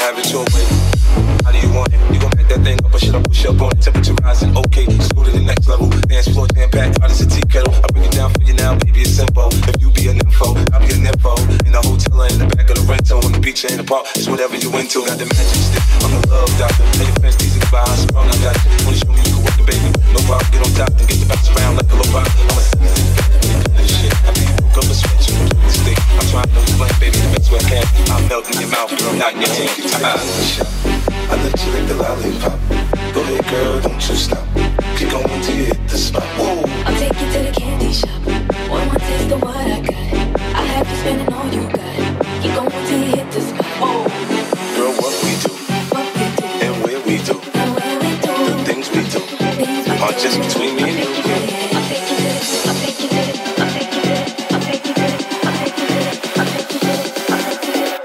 have it your way. How do you want it? You gon' back that thing up or should I push up on it? Temperature rising, okay, let's go to the next level. Dance floor jam packed, hot as a tea kettle. I break it down for you now, baby, it's simple. If you be an info, I'll be an info. In the hotel or in the back of the rental, on the beach or in the park, it's whatever you into. Got the magic stick, I'm the love doctor. Hey, your friends teasing by, I'm sprung, I got you. Wanna show me you can work it, baby? No problem, get on top and get the bounce around like a low rock. I'm a seasoned vet, this shit. I be broke up a sweat, you do the stick. I'm trying to explain, baby, the best way I can. I'm melting your mouth, girl, not your teeth. I let you lick the lollipop. Go ahead, girl, don't you stop. Keep going till you hit the spot. Whoa. I'll take you to the candy shop. One more taste of what I got. I have you spending all you got. Keep going till you hit the spot. Whoa. Girl, what we do, and where we do, the things we do, are just between me and you. I'll take you to the, I'll take you to the, I'll take you to the, I'll take you to the, I'll take you to the, I'll take you to the, I'll take you to the.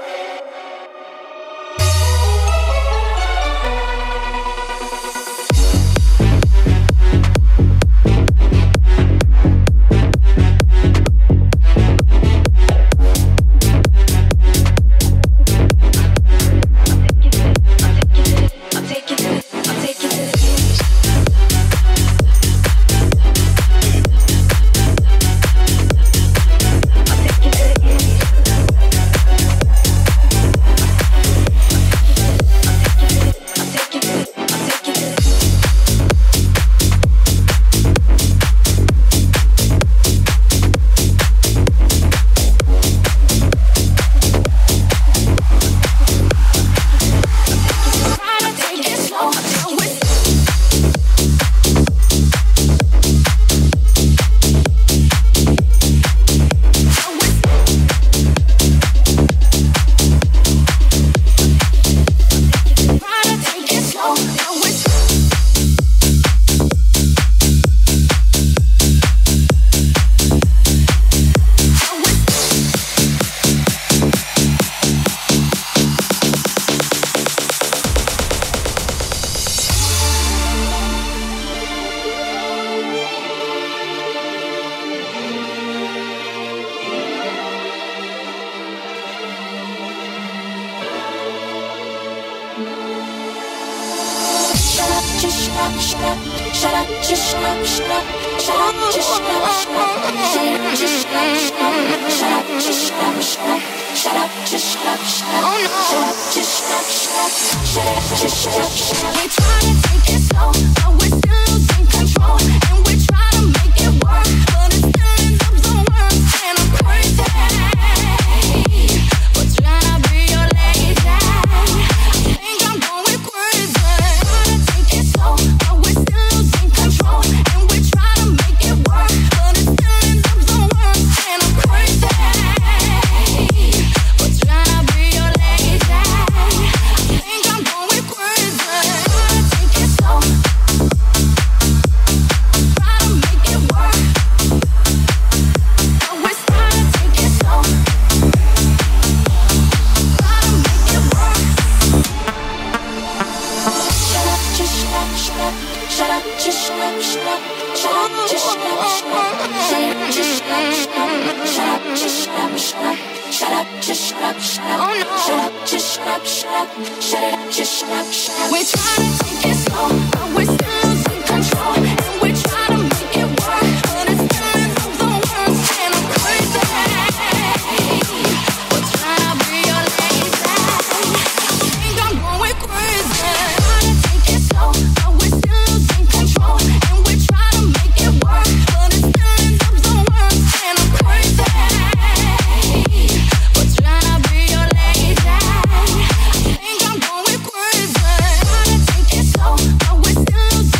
We're still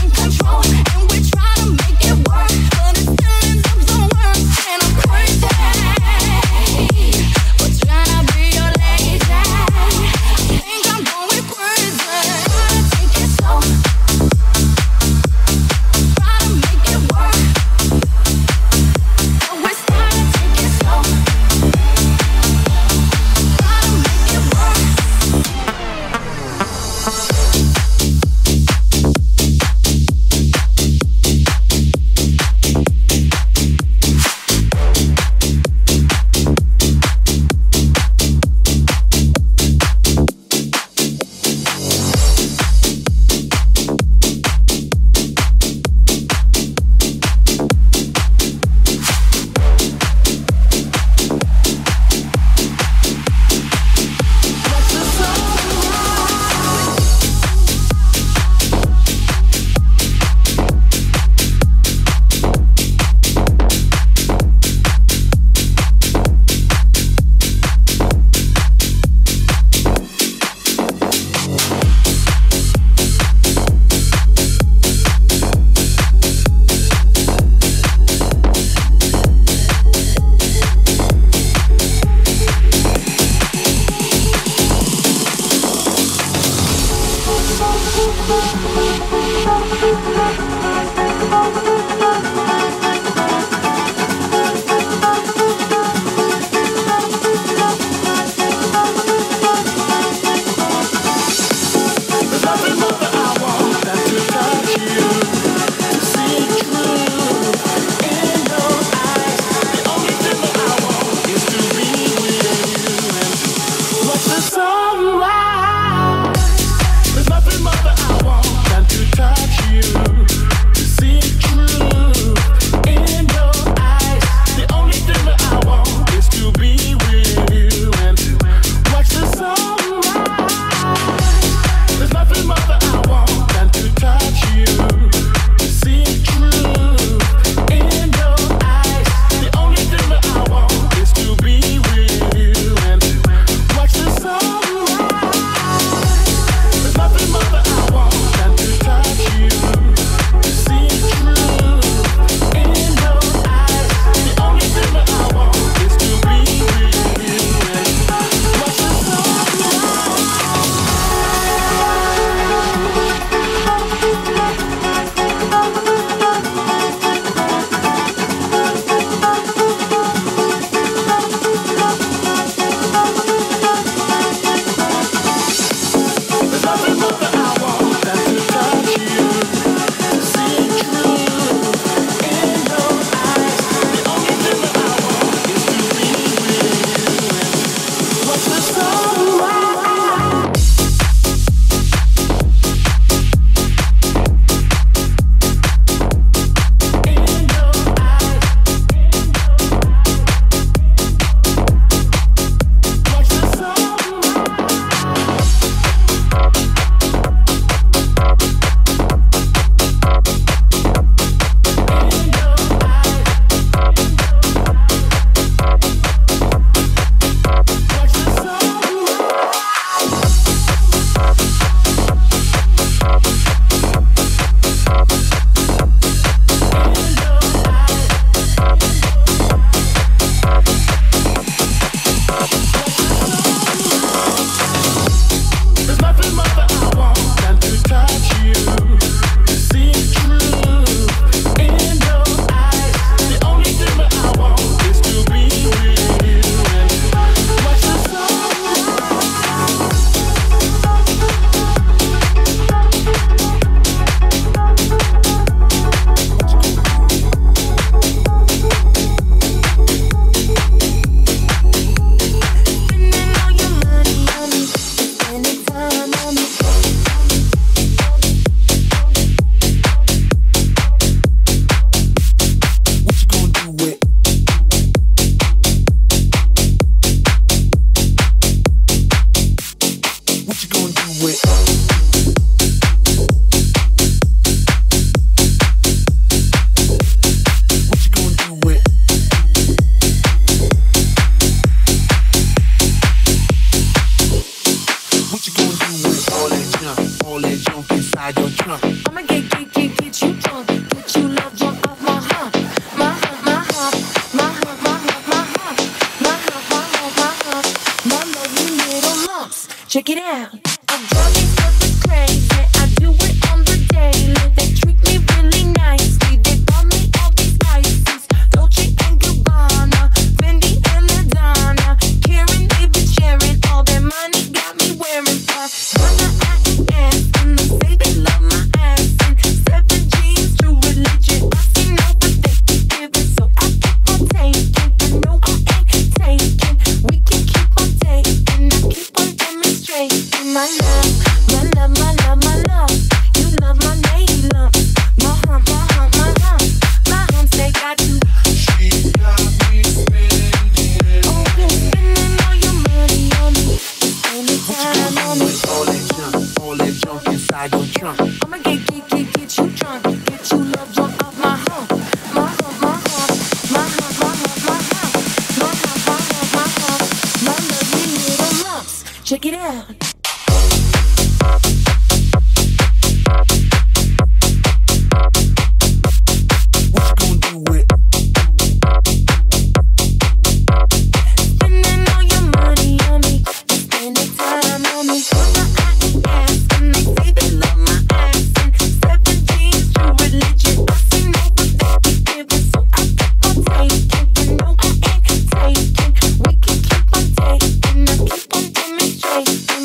Check it out. I'm driving so crazy. I do it on the daily. They treat me really nicely. They buy me all these ices. Dolce and Gabbana, Fendi and Madonna. Karen, they be sharing all their money. Got me wearing fast. And they say they love my ass. And 7 G's, true religion. I see no, but they keep giving. So I keep on taking. I know I ain't taking. We can keep on taking. I keep on demonstrating my love, my love, my love, my love. You love my lady lump. My hump, my hump, my hump. My humps, they got you. She got me spending. Oh, you're spending all your money on me. Spending time on me. All that junk inside your trunk. I'ma get you drunk. Get you love drunk off my hump. My hump, my hump. My hump, my hump, my hump. My hump, my hump, my hump. My lovely little lumps. Check it out. What you gonna do with? Spending all your money on me. Spending time on me. I ain't ass and they say they love my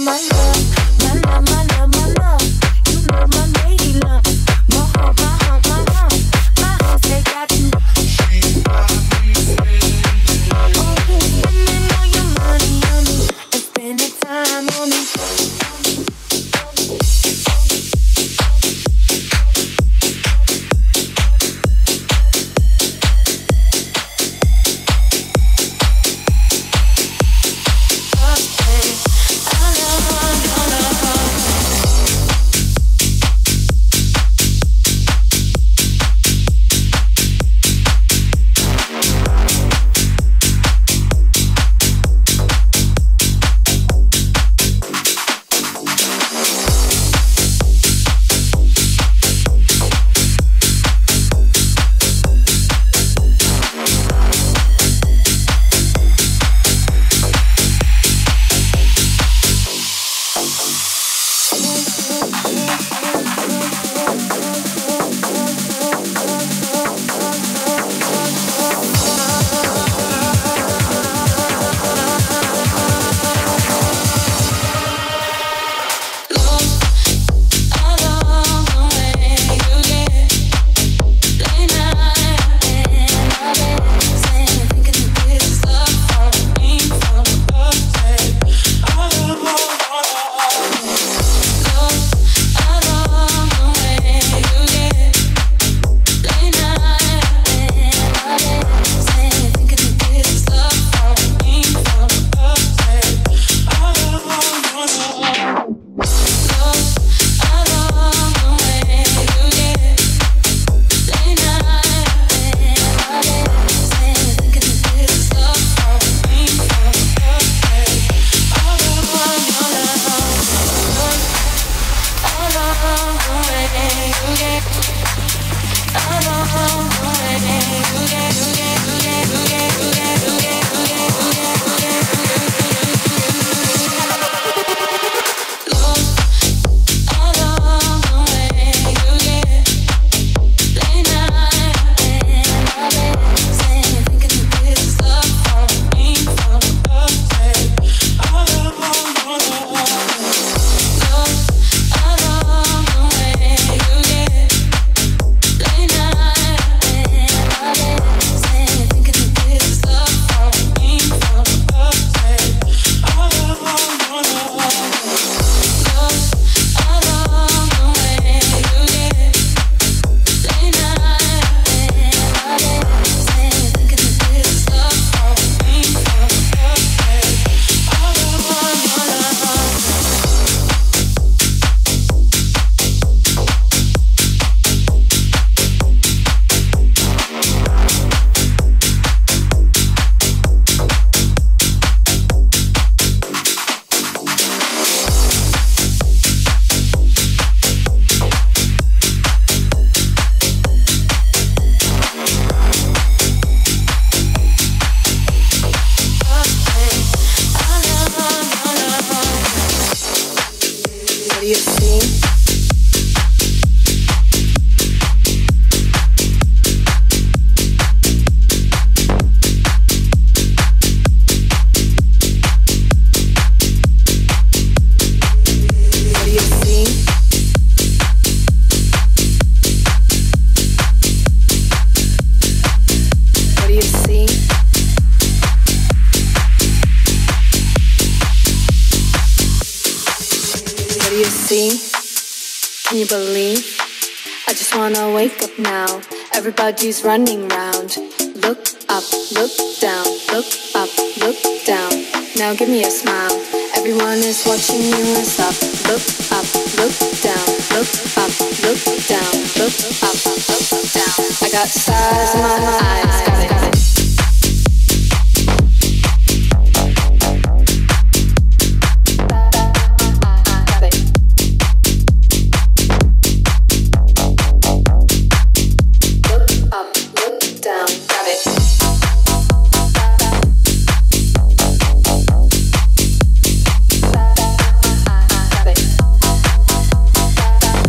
Can you believe? I just wanna wake up now. Everybody's running round. Look up, look down, look up, look down. Now give me a smile. Everyone is watching you and stop. Look up, look down, look up, look down, look up, look down. I got stars in my eyes, got it.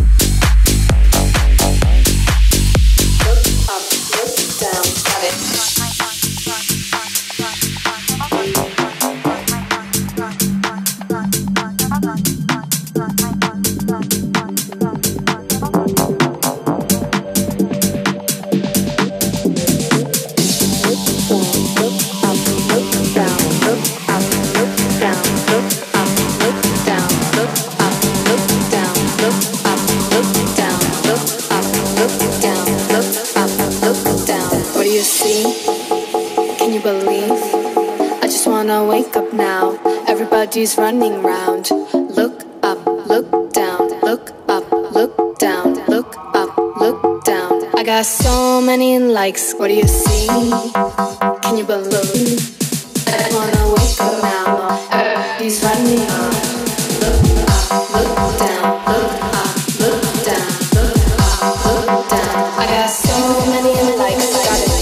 Down, got it. believe? I just wanna wake up now. Everybody's running round. Look up, look down, look up, look down, look up, look down. I got so many likes, what do you see? Can you believe? I just wanna wake up now. Everybody's running round. Look up, look down, look up, look down, look up, look down. I got so many likes, got it.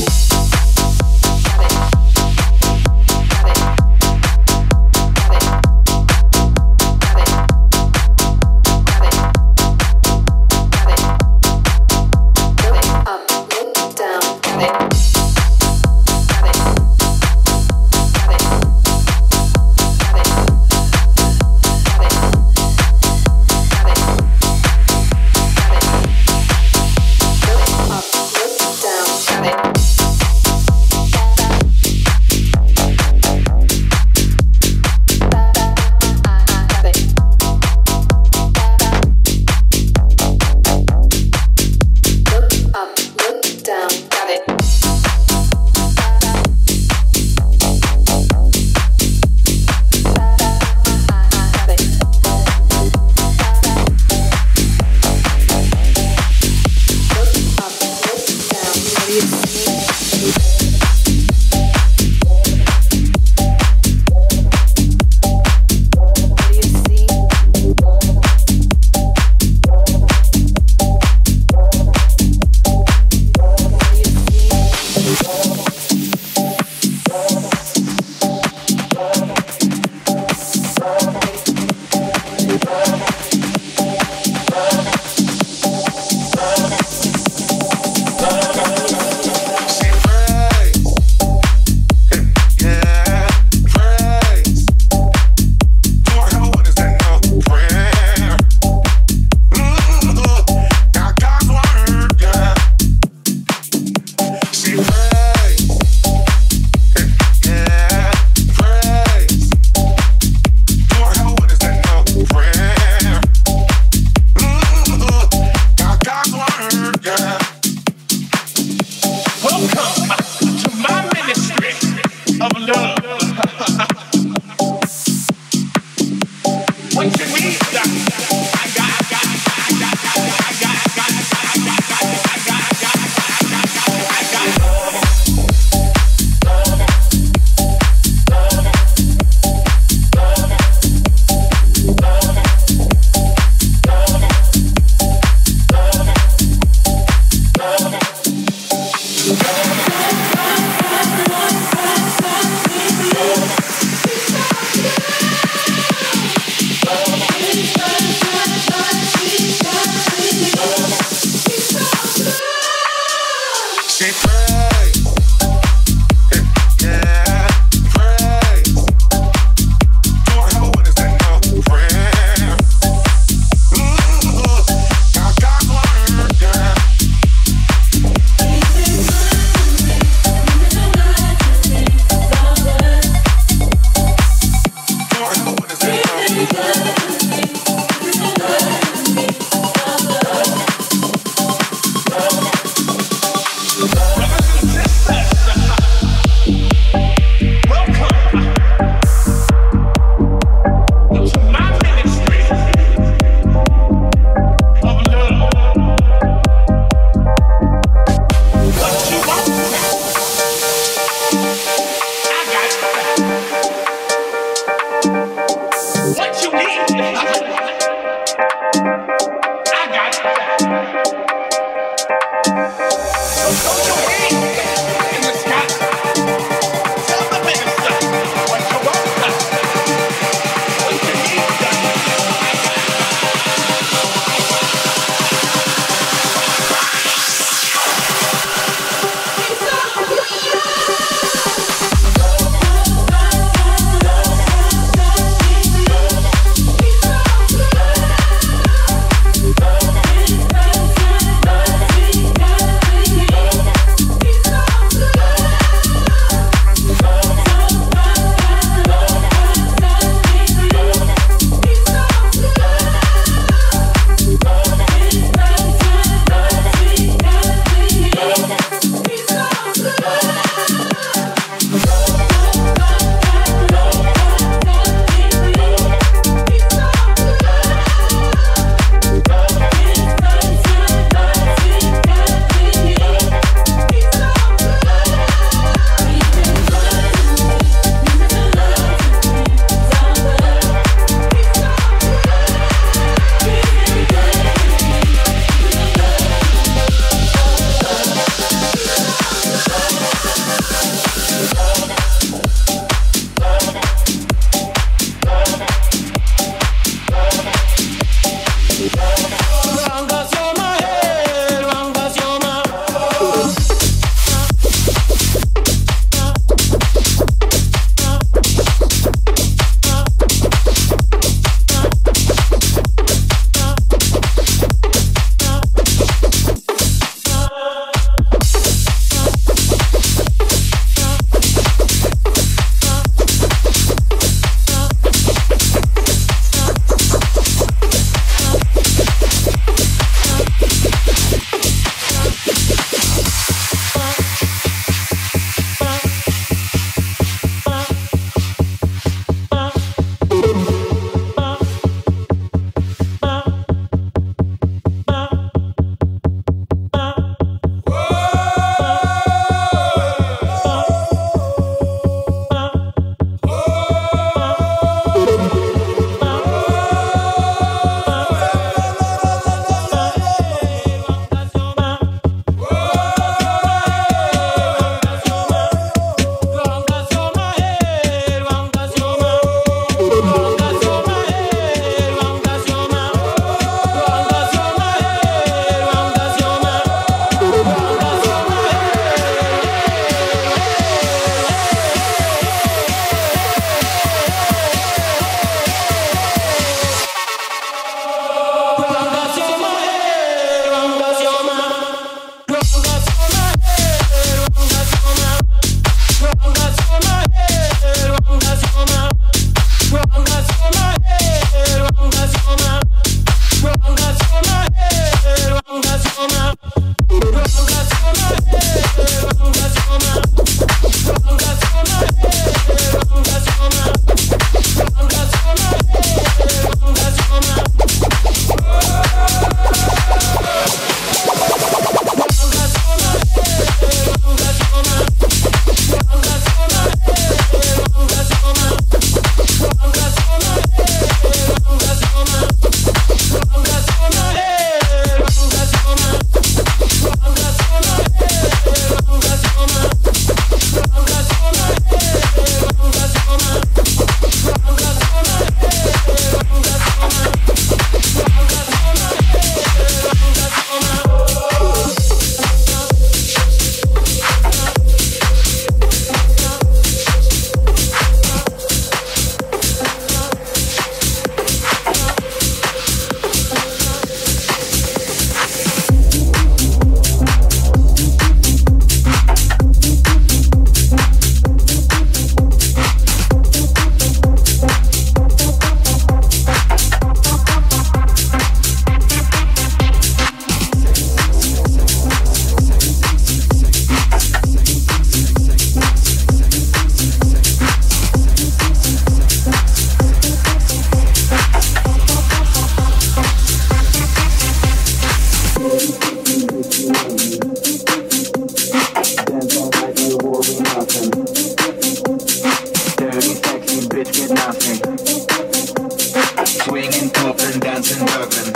swinging, popping, dancing, juggling.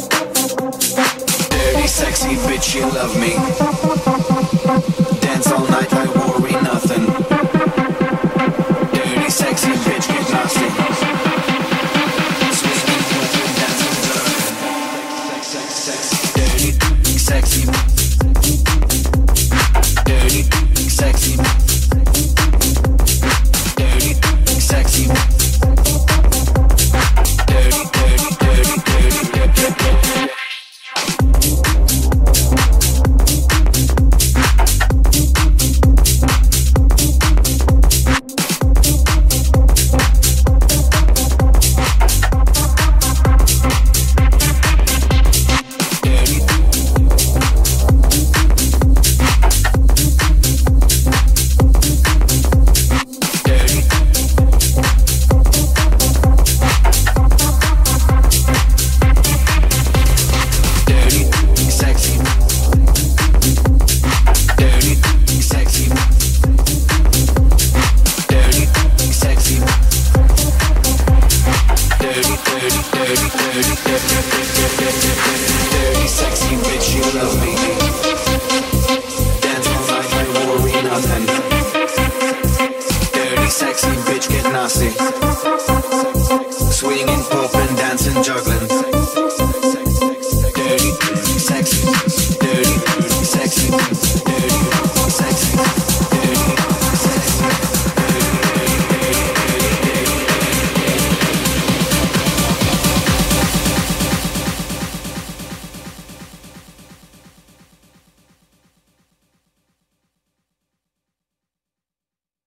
Dirty, sexy bitch, you love me. Dance all night, I worry nothing. Dirty, sexy bitch, get nasty. Swinging, popping, dancing, juggling. Dirty, sexy. Dirty, sexy. Dirty, sexy. Dirty, dirty, dirty, dirty, dirty, dirty. Dirty, sexy bitch, you love me.